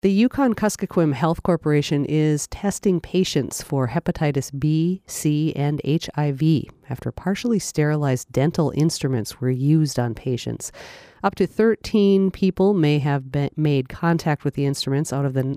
The Yukon-Kuskokwim Health Corporation is testing patients for hepatitis B, C, and HIV after partially sterilized dental instruments were used on patients. Up to 13 people may have made contact with the instruments out of the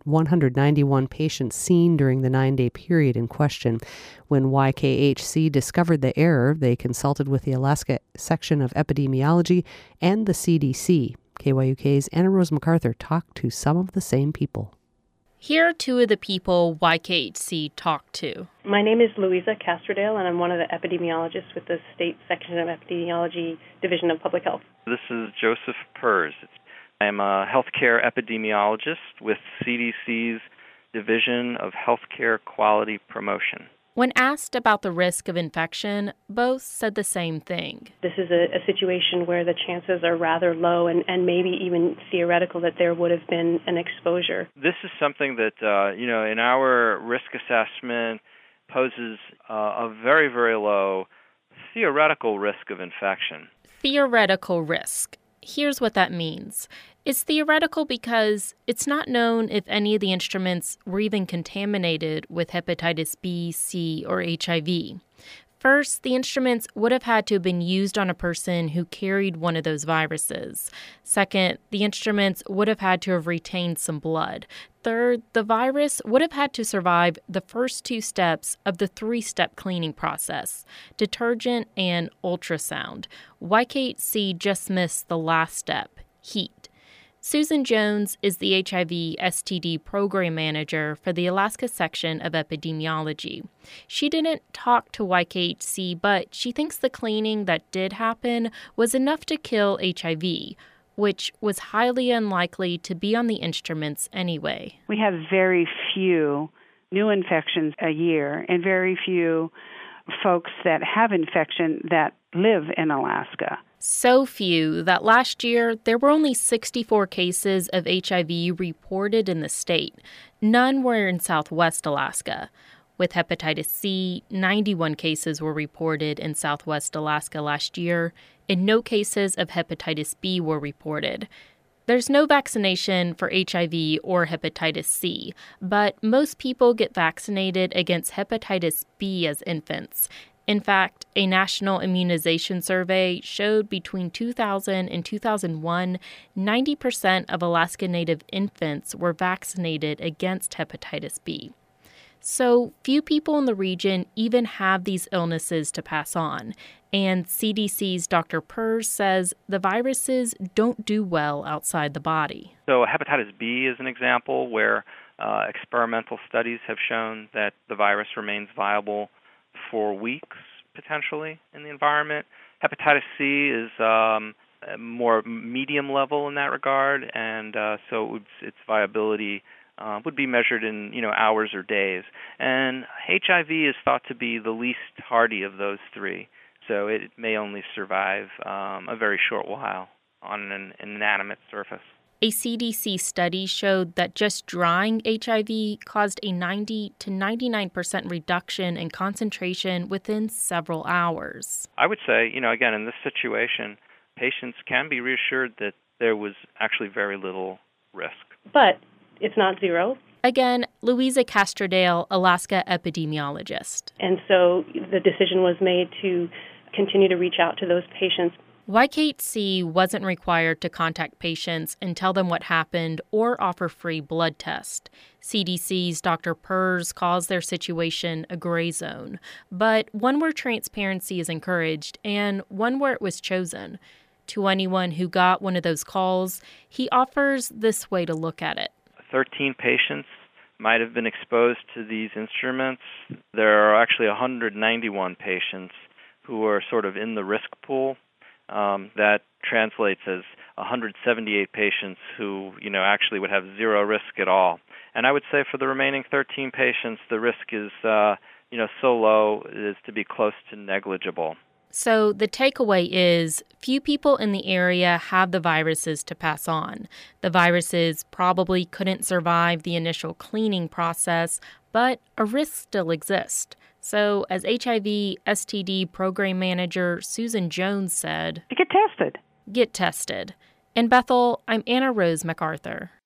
191 patients seen during the 9-day period in question. When YKHC discovered the error, they consulted with the Alaska section of epidemiology and the CDC. KYUK's Anna Rose MacArthur talked to some of the same people. Here are two of the people YKHC talked to. My name is Louisa Castrodale, and I'm one of the epidemiologists with the State Section of Epidemiology Division of Public Health. This is Joseph Pers. I am a healthcare epidemiologist with CDC's Division of Healthcare Quality Promotion. When asked about the risk of infection, both said the same thing. This is a situation where the chances are rather low and maybe even theoretical that there would have been an exposure. This is something that, in our risk assessment poses a very, very low theoretical risk of infection. Theoretical risk. Here's what that means. It's theoretical because it's not known if any of the instruments were even contaminated with hepatitis B, C, or HIV. First, the instruments would have had to have been used on a person who carried one of those viruses. Second, the instruments would have had to have retained some blood. Third, the virus would have had to survive the first two steps of the 3-step cleaning process, detergent and ultrasound. YKHC just missed the last step, heat. Susan Jones is the HIV STD program manager for the Alaska section of epidemiology. She didn't talk to YKHC, but she thinks the cleaning that did happen was enough to kill HIV, which was highly unlikely to be on the instruments anyway. We have very few new infections a year and very few folks that have infection that live in Alaska. So few that last year there were only 64 cases of HIV reported in the state. None were in Southwest Alaska. With hepatitis C, 91 cases were reported in Southwest Alaska last year, and no cases of hepatitis B were reported. There's no vaccination for HIV or hepatitis C, but most people get vaccinated against hepatitis B as infants. In fact, a national immunization survey showed between 2000 and 2001, 90% of Alaska Native infants were vaccinated against hepatitis B. So few people in the region even have these illnesses to pass on. And CDC's Dr. Pers says the viruses don't do well outside the body. So hepatitis B is an example where experimental studies have shown that the virus remains viable for weeks, potentially, in the environment. Hepatitis C is more medium level in that regard, and so its viability would be measured in hours or days. And HIV is thought to be the least hardy of those three, so it may only survive a very short while on an inanimate surface. A CDC study showed that just drying HIV caused a 90 to 99% reduction in concentration within several hours. I would say, again, in this situation, patients can be reassured that there was actually very little risk. But it's not zero. Again, Louisa Castrodale, Alaska epidemiologist. And so the decision was made to continue to reach out to those patients. YKHC wasn't required to contact patients and tell them what happened or offer free blood tests. CDC's Dr. Pers calls their situation a gray zone, but one where transparency is encouraged and one where it was chosen. To anyone who got one of those calls, he offers this way to look at it. 13 patients might have been exposed to these instruments. There are actually 191 patients who are sort of in the risk pool. That translates as 178 patients who, actually would have zero risk at all. And I would say for the remaining 13 patients, the risk is, so low as to be close to negligible. So the takeaway is few people in the area have the viruses to pass on. The viruses probably couldn't survive the initial cleaning process, but a risk still exists. So as HIV STD program manager Susan Jones said, Get tested. Get tested. In Bethel, I'm Anna Rose MacArthur.